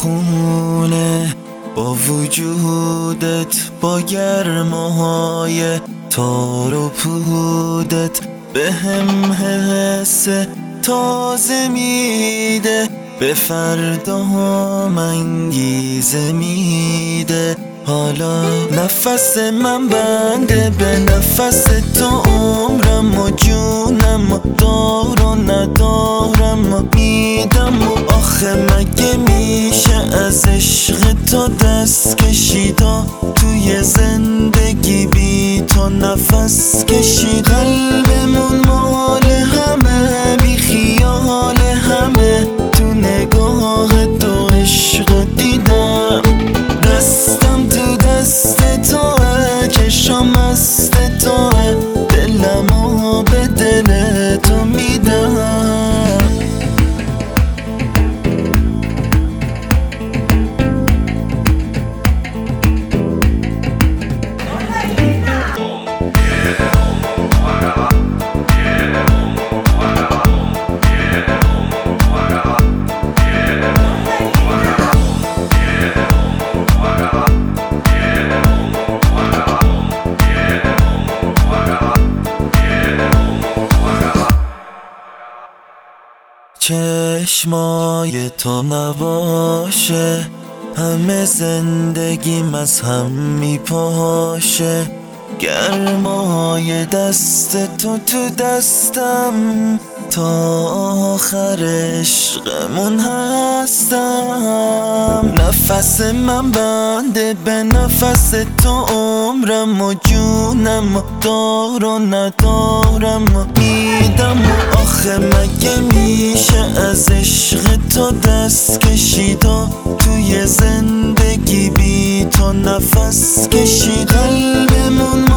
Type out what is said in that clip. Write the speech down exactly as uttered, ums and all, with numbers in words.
خونه با وجودت، با گرماهای تار و پودت به هم حس تازه میده، به فردا هم انگیزه میده. حالا نفس من بنده به نفس تو، عمرم و جونم و دار و ندارم و میدم. و آخه مگه میشه از عشق تو دست کشیدا، توی زندگی بی تو نفس کشید. قلبمون مال همه، بی خیال همه، تو نگاه تو عشق دیدم. دستم تو دست توه، چشم مست توه، دلمو به دل تو میدم. چشمای تو نباشه، همه زندگیم از هم میپاشه. گرمای دست تو تو دستم، تا آخر عشقمون هستم. نفس من بنده به نفس تو، عمرم و جونم و دار و ندارم و میدم. و آخه مگه میشه از عشق تو دست کشیدا، توی زندگی بی تو نفس کشید. قلبمون